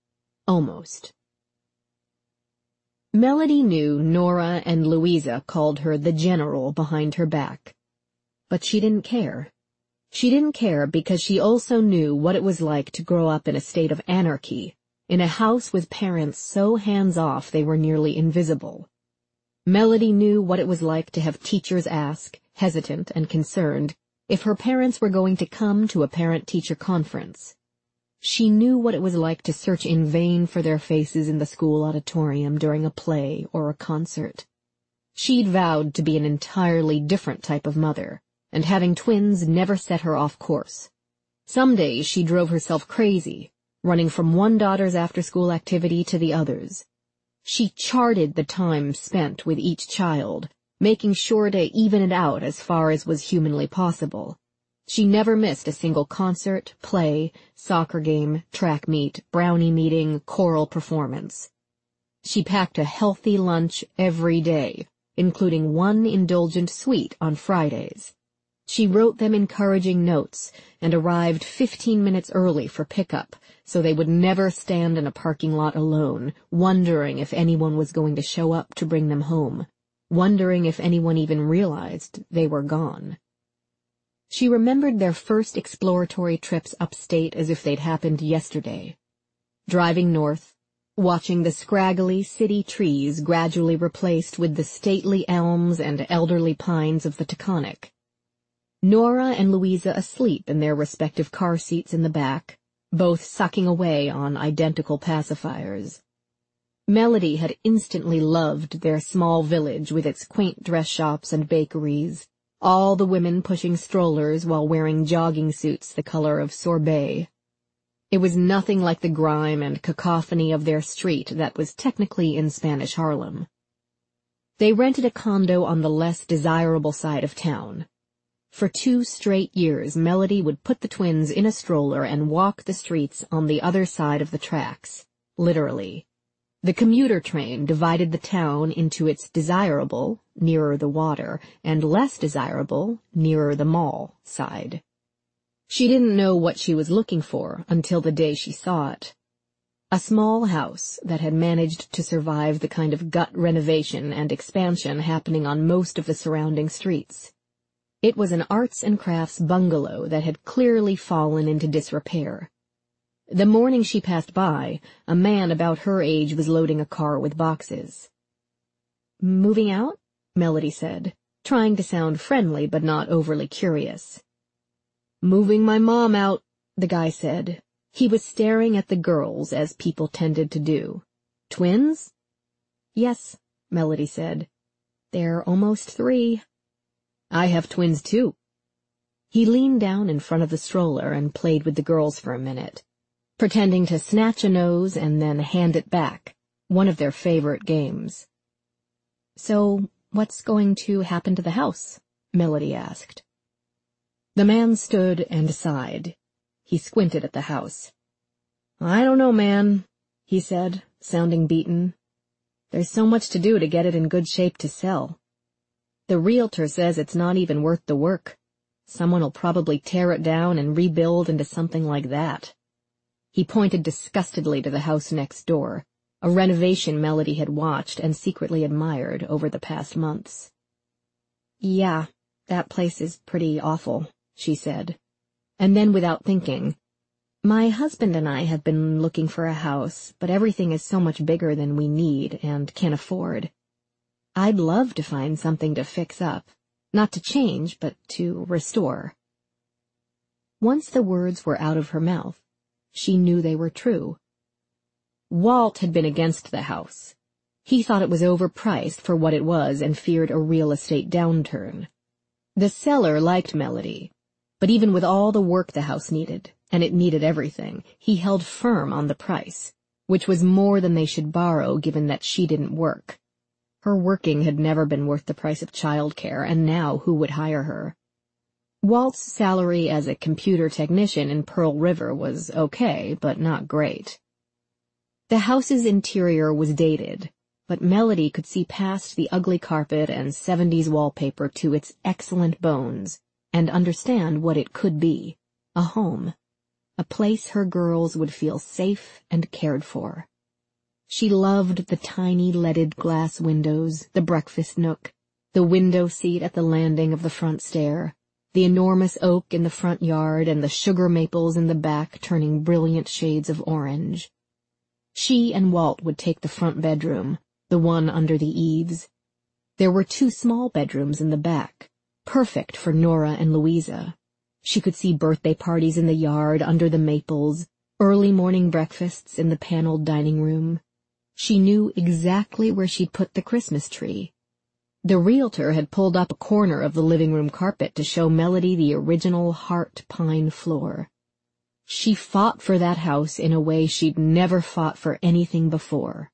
Almost. Melody knew Nora and Louisa called her the general behind her back. But she didn't care. She didn't care because she also knew what it was like to grow up in a state of anarchy, in a house with parents so hands-off they were nearly invisible. Melody knew what it was like to have teachers ask, hesitant and concerned, if her parents were going to come to a parent-teacher conference. She knew what it was like to search in vain for their faces in the school auditorium during a play or a concert. She'd vowed to be an entirely different type of mother, and having twins never set her off course. Some days she drove herself crazy, running from one daughter's after-school activity to the other's. She charted the time spent with each child, making sure to even it out as far as was humanly possible. She never missed a single concert, play, soccer game, track meet, brownie meeting, choral performance. She packed a healthy lunch every day, including one indulgent sweet on Fridays. She wrote them encouraging notes and arrived fifteen minutes early for pickup, so they would never stand in a parking lot alone, wondering if anyone was going to show up to bring them home, wondering if anyone even realized they were gone. She remembered their first exploratory trips upstate as if they'd happened yesterday. Driving north, watching the scraggly city trees gradually replaced with the stately elms and elderly pines of the Taconic. Nora and Louisa asleep in their respective car seats in the back, both sucking away on identical pacifiers. Melody had instantly loved their small village with its quaint dress shops and bakeries, all the women pushing strollers while wearing jogging suits the color of sorbet. It was nothing like the grime and cacophony of their street that was technically in Spanish Harlem. They rented a condo on the less desirable side of town. For two straight years, Melody would put the twins in a stroller and walk the streets on the other side of the tracks, literally. The commuter train divided the town into its desirable, nearer the water, and less desirable, nearer the mall, side. She didn't know what she was looking for until the day she saw it. A small house that had managed to survive the kind of gut renovation and expansion happening on most of the surrounding streets. It was an arts and crafts bungalow that had clearly fallen into disrepair. The morning she passed by, a man about her age was loading a car with boxes. "Moving out?" Melody said, trying to sound friendly but not overly curious. "Moving my mom out," the guy said, He was staring at the girls as people tended to do. Twins? Yes, Melody said. They're almost three. I have twins too. He leaned down in front of the stroller and played with the girls for a minute, pretending to snatch a nose and then hand it back, one of their favorite games. So, what's going to happen to the house? Melody asked. The man stood and sighed. He squinted at the house. I don't know, man, he said, sounding beaten. There's so much to do to get it in good shape to sell. The realtor says it's not even worth the work. Someone'll probably tear it down and rebuild into something like that. He pointed disgustedly to the house next door, a renovation Melody had watched and secretly admired over the past months. Yeah, that place is pretty awful, she said. And then without thinking, my husband and I have been looking for a house, but everything is so much bigger than we need and can afford. I'd love to find something to fix up, not to change, but to restore. Once the words were out of her mouth, she knew they were true. Walt had been against the house. He thought it was overpriced for what it was and feared a real estate downturn. The seller liked Melody, but even with all the work the house needed, and it needed everything, he held firm on the price, which was more than they should borrow given that she didn't work. Her working had never been worth the price of childcare, and now who would hire her? Walt's salary as a computer technician in Pearl River was okay, but not great. The house's interior was dated, but Melody could see past the ugly carpet and seventies wallpaper to its excellent bones, and understand what it could be, a home, a place her girls would feel safe and cared for. She loved the tiny leaded glass windows, the breakfast nook, the window seat at the landing of the front stair, the enormous oak in the front yard and the sugar maples in the back turning brilliant shades of orange. She and Walt would take the front bedroom, the one under the eaves. There were two small bedrooms in the back, perfect for Nora and Louisa. She could see birthday parties in the yard under the maples, early morning breakfasts in the paneled dining room. She knew exactly where she'd put the Christmas tree. The realtor had pulled up a corner of the living room carpet to show Melody the original heart pine floor. She fought for that house in a way she'd never fought for anything before.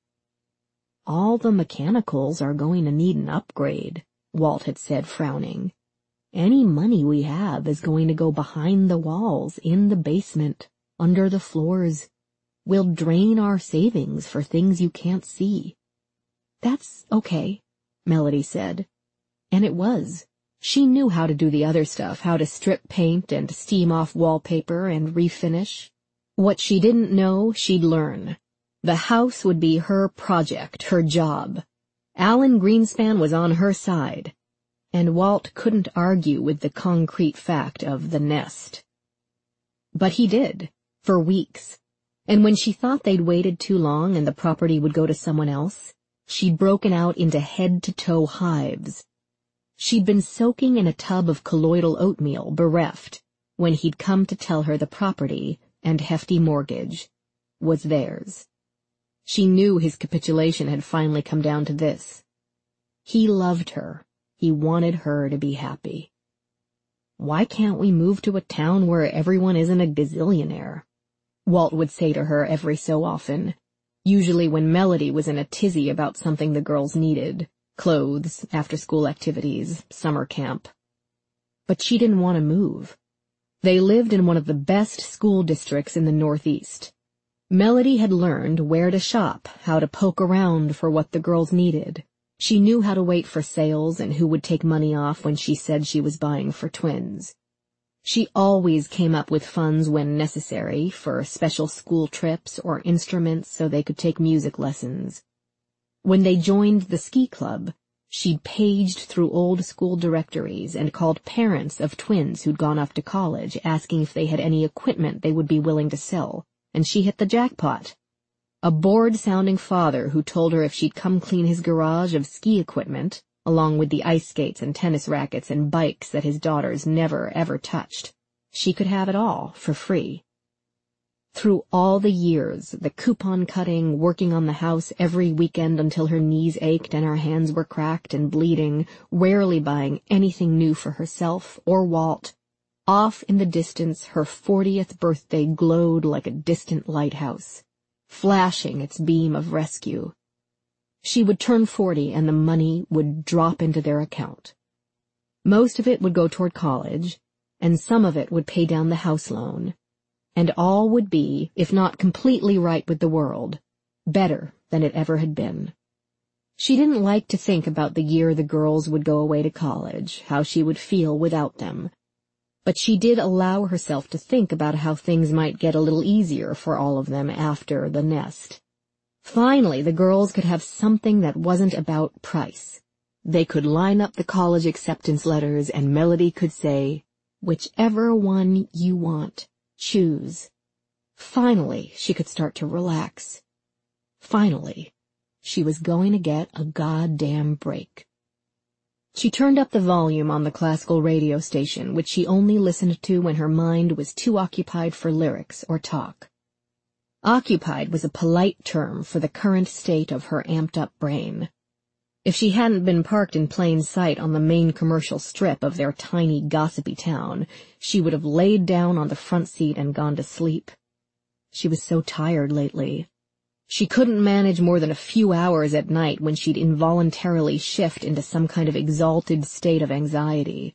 All the mechanicals are going to need an upgrade, Walt had said, frowning. Any money we have is going to go behind the walls, in the basement, under the floors. We'll drain our savings for things you can't see. That's okay, Melody said. And it was. She knew how to do the other stuff, how to strip paint and steam off wallpaper and refinish. What she didn't know, she'd learn. The house would be her project, her job. Alan Greenspan was on her side, and Walt couldn't argue with the concrete fact of the nest. But he did, for weeks. And when she thought they'd waited too long and the property would go to someone else, she'd broken out into head-to-toe hives. She'd been soaking in a tub of colloidal oatmeal, bereft, when he'd come to tell her the property, and hefty mortgage, was theirs. She knew his capitulation had finally come down to this. He loved her. He wanted her to be happy. Why can't we move to a town where everyone isn't a gazillionaire? Walt would say to her every so often, usually when Melody was in a tizzy about something the girls needed, clothes, after-school activities, summer camp. But she didn't want to move. They lived in one of the best school districts in the Northeast. Melody had learned where to shop, how to poke around for what the girls needed. She knew how to wait for sales and who would take money off when she said she was buying for twins. She always came up with funds when necessary for special school trips or instruments so they could take music lessons. When they joined the ski club, she'd paged through old school directories and called parents of twins who'd gone off to college asking if they had any equipment they would be willing to sell, and she hit the jackpot. A bored-sounding father who told her if she'd come clean his garage of ski equipment, along with the ice skates and tennis rackets and bikes that his daughters never, ever touched, she could have it all for free. Through all the years, the coupon cutting, working on the house every weekend until her knees ached and her hands were cracked and bleeding, rarely buying anything new for herself or Walt, off in the distance her fortieth birthday glowed like a distant lighthouse, flashing its beam of rescue. She would turn forty and the money would drop into their account. Most of it would go toward college, and some of it would pay down the house loan. And all would be, if not completely right with the world, better than it ever had been. She didn't like to think about the year the girls would go away to college, how she would feel without them. But she did allow herself to think about how things might get a little easier for all of them after the nest. Finally, the girls could have something that wasn't about price. They could line up the college acceptance letters and Melody could say, "Whichever one you want. Choose." Finally, she could start to relax. Finally, she was going to get a goddamn break. She turned up the volume on the classical radio station, which she only listened to when her mind was too occupied for lyrics or talk. Occupied was a polite term for the current state of her amped-up brain. If she hadn't been parked in plain sight on the main commercial strip of their tiny, gossipy town, she would have laid down on the front seat and gone to sleep. She was so tired lately. She couldn't manage more than a few hours at night when she'd involuntarily shift into some kind of exalted state of anxiety.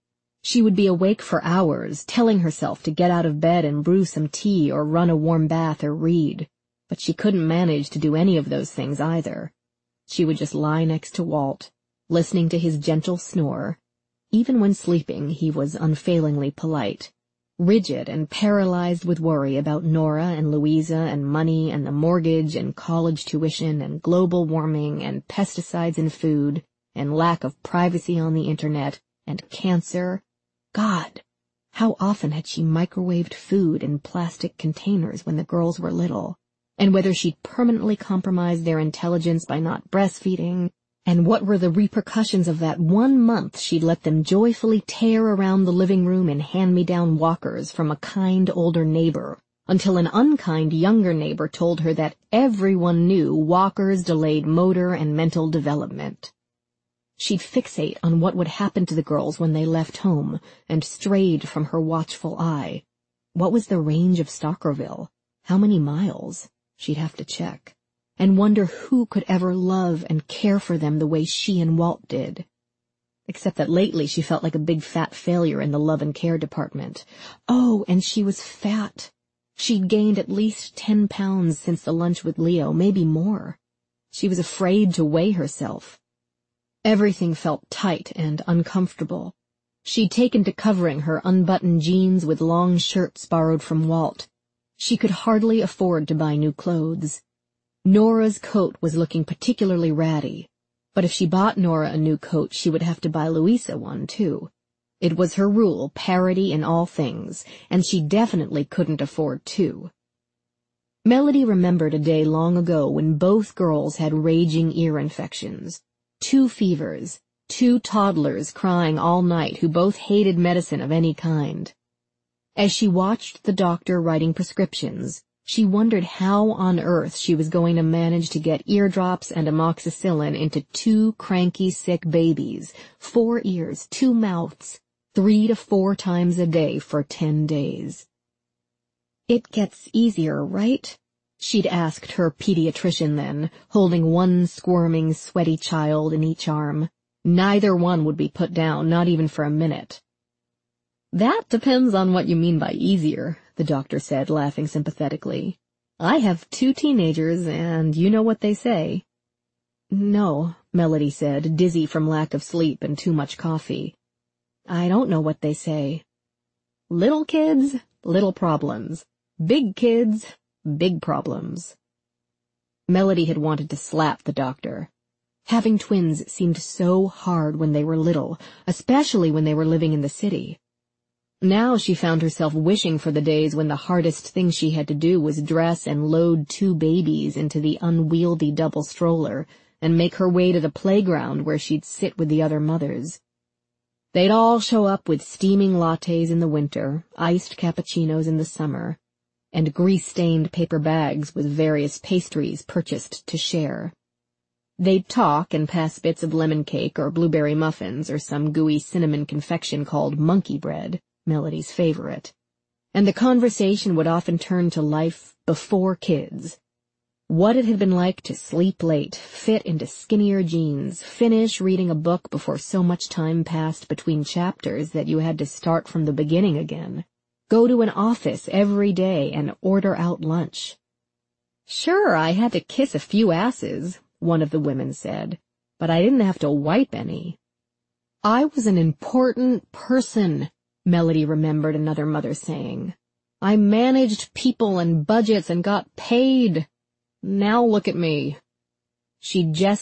She would be awake for hours, telling herself to get out of bed and brew some tea or run a warm bath or read, but she couldn't manage to do any of those things either. She would just lie next to Walt, listening to his gentle snore. Even when sleeping, he was unfailingly polite, rigid and paralyzed with worry about Nora and Louisa and money and the mortgage and college tuition and global warming and pesticides in food and lack of privacy on the internet and cancer. God, how often had she microwaved food in plastic containers when the girls were little? And whether she'd permanently compromised their intelligence by not breastfeeding, and what were the repercussions of that one month she'd let them joyfully tear around the living room in hand-me-down walkers from a kind older neighbor, until an unkind younger neighbor told her that everyone knew walkers delayed motor and mental development. She'd fixate on what would happen to the girls when they left home and strayed from her watchful eye. What was the range of Stockerville? How many miles? She'd have to check, and wonder who could ever love and care for them the way she and Walt did. Except that lately she felt like a big fat failure in the love and care department. Oh, and she was fat. She'd gained at least ten pounds since the lunch with Leo, maybe more. She was afraid to weigh herself. Everything felt tight and uncomfortable. She'd taken to covering her unbuttoned jeans with long shirts borrowed from Walt. She could hardly afford to buy new clothes. Nora's coat was looking particularly ratty, but if she bought Nora a new coat, she would have to buy Louisa one, too. It was her rule, parity in all things, and she definitely couldn't afford two. Melody remembered a day long ago when both girls had raging ear infections, two fevers, two toddlers crying all night who both hated medicine of any kind. As she watched the doctor writing prescriptions, she wondered how on earth she was going to manage to get eardrops and amoxicillin into two cranky, sick babies, four ears, two mouths, three to four times a day for ten days. "It gets easier, right?" she'd asked her pediatrician then, holding one squirming, sweaty child in each arm. Neither one would be put down, not even for a minute. "That depends on what you mean by easier," the doctor said, laughing sympathetically. "I have two teenagers, and you know what they say." "No," Melody said, dizzy from lack of sleep and too much coffee. "I don't know what they say." "Little kids, little problems. Big kids, big problems." Melody had wanted to slap the doctor. Having twins seemed so hard when they were little, especially when they were living in the city. Now she found herself wishing for the days when the hardest thing she had to do was dress and load two babies into the unwieldy double stroller and make her way to the playground where she'd sit with the other mothers. They'd all show up with steaming lattes in the winter, iced cappuccinos in the summer. and grease-stained paper bags with various pastries purchased to share. They'd talk and pass bits of lemon cake or blueberry muffins or some gooey cinnamon confection called monkey bread, Melody's favorite. And the conversation would often turn to life before kids. What it had been like to sleep late, fit into skinnier jeans, finish reading a book before so much time passed between chapters that you had to start from the beginning again, go to an office every day and order out lunch. "Sure, I had to kiss a few asses," one of the women said, "but I didn't have to wipe any." "I was an important person," Melody remembered another mother saying. "I managed people and budgets and got paid. Now look at me." She just